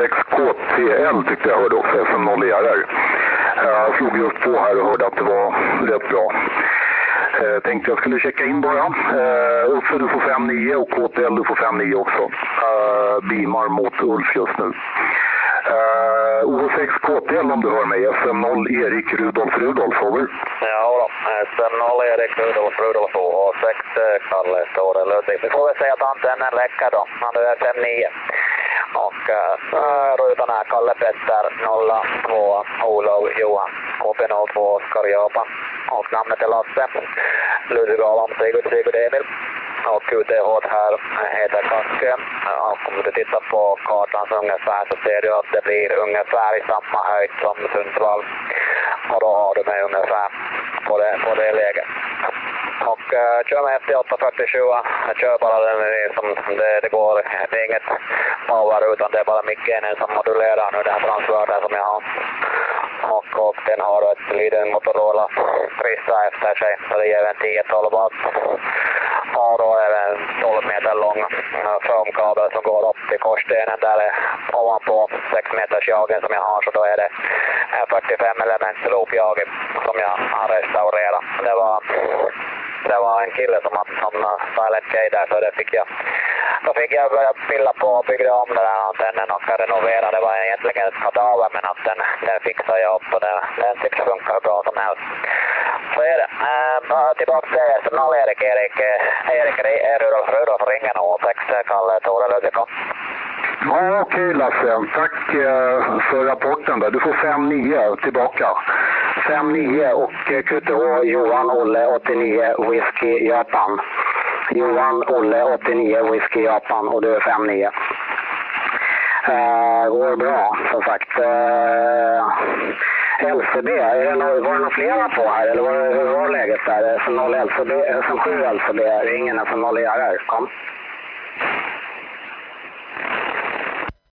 OH6 KTL tyckte jag hörde också, SM0 ERR. Jag slog just på här och hörde att det var rätt bra. Tänkte jag skulle checka in bara. Uffe du får 5-9 och KTL du får 5-9 också. Beamar mot Ulf just nu. OH6 KTL om du hör mig. SM0 Erik Rudolf over. Ja då, SM0 Erik Rudolf OH6 Kalle Store Ludvig. Vi får väl säga att antennen läcker då. Han är 5-9. Och rutan är Kalle Petter 02 Olof Johan KP02 Oskar Japan. Och namnet är Lasse Ludvig Alam Sigurd Emil. Och UTH här heter Kaske. Och om du tittar på kartan så ungefär så ser du att det blir ungefär i samma höjd som Sundsvall. Och då har du mig ungefär på det läget. Och kör med FT847, kör bara den som det går, det är inget power utan det är bara micken som modulerar nu den här transverten som jag har. Och den har ett liten Motorola Krissa efter sig, så det ger en 10-12 watt. Och då är det en 12 meter lång foamkabel som går upp till korsstenen där ovanpå 6 meters jagen som jag har, så då är det en 45 elements loopjag som jag har restaurerat. Det var en kille som Silent K där, så då fick jag börja pilla på och bygga om den här antennen och renovera. Det var egentligen ett kadaver, men att den fixar jag upp och den tycks funka bra som helst. Så är det. Tillbaka till SM0 Erik Rudolf ringer och 6 Kalle Tore Ludvig. Ja, okej Lasse. Tack för rapporten där. Du får 5-9 tillbaka. 5-9 och QTH Johan Olle 89 Whisky Japan. Johan Olle 89 Whisky Japan och du är 5-9. Går bra som sagt. LCB, var det några flera på här eller hur var läget där? SM0 LCB, SM7 LCB, ringen SM0 ERR, kom.